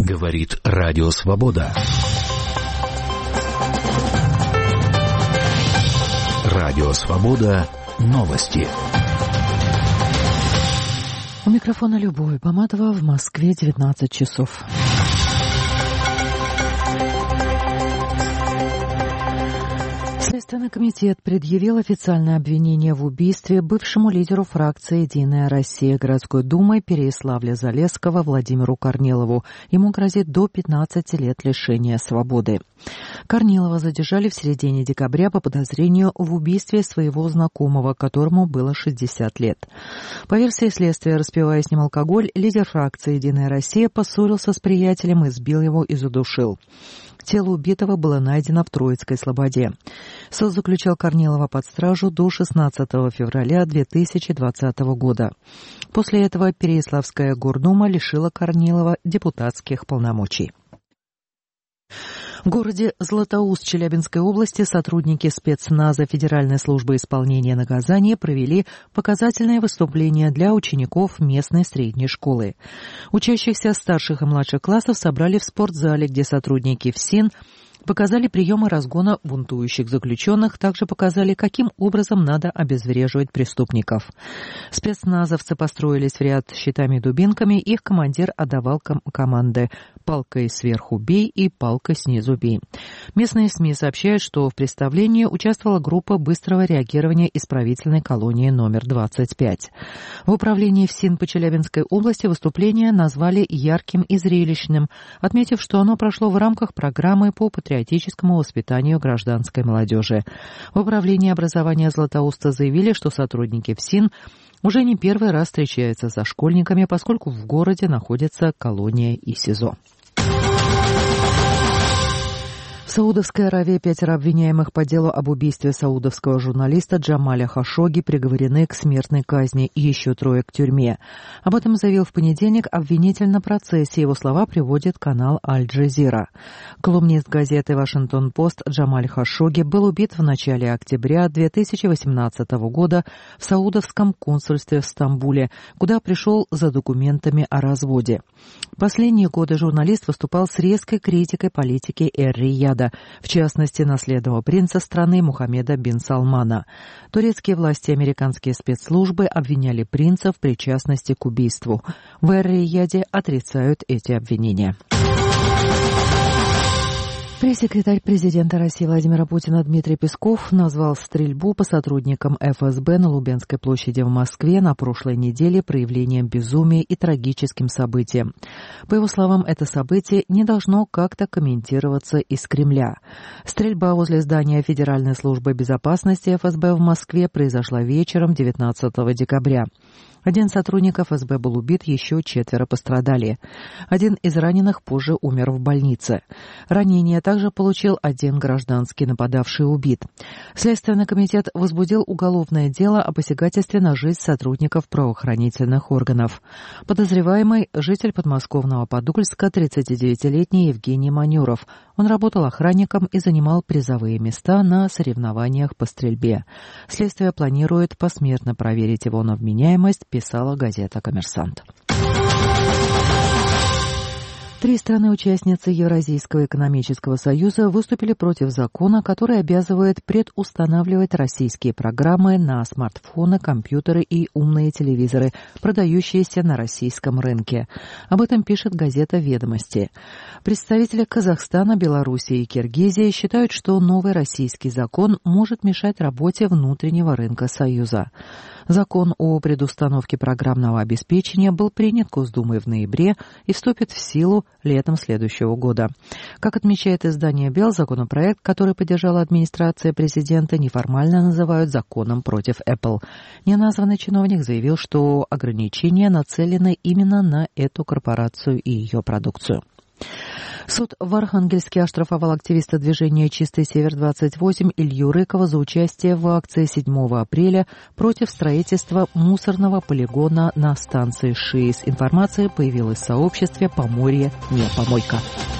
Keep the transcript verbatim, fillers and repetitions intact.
Говорит Радио Свобода. Радио Свобода. Новости. У микрофона Любовь Баматова, в Москве девятнадцать часов. Следственный комитет предъявил официальное обвинение в убийстве бывшему лидеру фракции «Единая Россия» городской думы Переяславля-Залесского Владимиру Корнилову. Ему грозит до пятнадцати лет лишения свободы. Корнилова задержали в середине декабря по подозрению в убийстве своего знакомого, которому было шестьдесят лет. По версии следствия, распивая с ним алкоголь, лидер фракции «Единая Россия» поссорился с приятелем, избил его и задушил. Тело убитого было найдено в Троицкой Слободе. Суд заключал Корнилова под стражу до шестнадцатого февраля две тысячи двадцатого года. После этого Переяславская гордума лишила Корнилова депутатских полномочий. В городе Златоуст Челябинской области сотрудники спецназа Федеральной службы исполнения наказаний провели показательное выступление для учеников местной средней школы. Учащихся старших и младших классов собрали в спортзале, где сотрудники ФСИН показали приемы разгона бунтующих заключенных, также показали, каким образом надо обезвреживать преступников. Спецназовцы построились в ряд щитами и дубинками, их командир отдавал ком- команды «палкой сверху бей» и «палкой снизу бей». Местные СМИ сообщают, что в представлении участвовала группа быстрого реагирования исправительной колонии номер двадцать пять. В управлении ФСИН по Челябинской области выступление назвали ярким и зрелищным, отметив, что оно прошло в рамках программы по патриотическому воспитанию гражданской молодежи. В управлении образования Златоуста заявили, что сотрудники ФСИН уже не первый раз встречаются со школьниками, поскольку в городе находится колония и СИЗО. В Саудовской Аравии пятеро обвиняемых по делу об убийстве саудовского журналиста Джамаля Хашогги приговорены к смертной казни и еще трое к тюрьме. Об этом заявил в понедельник обвинитель на процессе. Его слова приводит канал Аль-Джазира. Колумнист газеты «Вашингтон-Пост» Джамаль Хашогги был убит в начале октября две тысячи восемнадцатого года в саудовском консульстве в Стамбуле, куда пришел за документами о разводе. В последние годы журналист выступал с резкой критикой политики Эр-Рияда, в частности, наследного принца страны Мухаммеда бин Салмана. Турецкие власти и американские спецслужбы обвиняли принца в причастности к убийству. В Эр-Рияде отрицают эти обвинения. Пресс-секретарь президента России Владимира Путина Дмитрий Песков назвал стрельбу по сотрудникам эф эс бэ на Лубянской площади в Москве на прошлой неделе проявлением безумия и трагическим событием. По его словам, это событие не должно как-то комментироваться из Кремля. Стрельба возле здания Федеральной службы безопасности эф эс бэ в Москве произошла вечером девятнадцатого декабря. Один сотрудник эф эс бэ был убит, еще четверо пострадали. Один из раненых позже умер в больнице. Ранение также получил один гражданский нападавший убит. Следственный комитет возбудил уголовное дело о посягательстве на жизнь сотрудников правоохранительных органов. Подозреваемый – житель подмосковного Подольска, тридцатидевятилетний Евгений Манюров. Он работал охранником и занимал призовые места на соревнованиях по стрельбе. Следствие планирует посмертно проверить его на вменяемость, писала газета «Коммерсант». Три страны-участницы Евразийского экономического союза выступили против закона, который обязывает предустанавливать российские программы на смартфоны, компьютеры и умные телевизоры, продающиеся на российском рынке. Об этом пишет газета «Ведомости». Представители Казахстана, Белоруссии и Киргизии считают, что новый российский закон может мешать работе внутреннего рынка Союза. Закон о предустановке программного обеспечения был принят Госдумой в ноябре и вступит в силу летом следующего года. Как отмечает издание «Бел», законопроект, который поддержала администрация президента, неформально называют законом против Apple. Неназванный чиновник заявил, что ограничения нацелены именно на эту корпорацию и ее продукцию. Суд в Архангельске оштрафовал активиста движения «Чистый Север-двадцать восемь» Илью Рыкова за участие в акции седьмого апреля против строительства мусорного полигона на станции ШИИС. Информация появилась в сообществе «Поморье не помойка».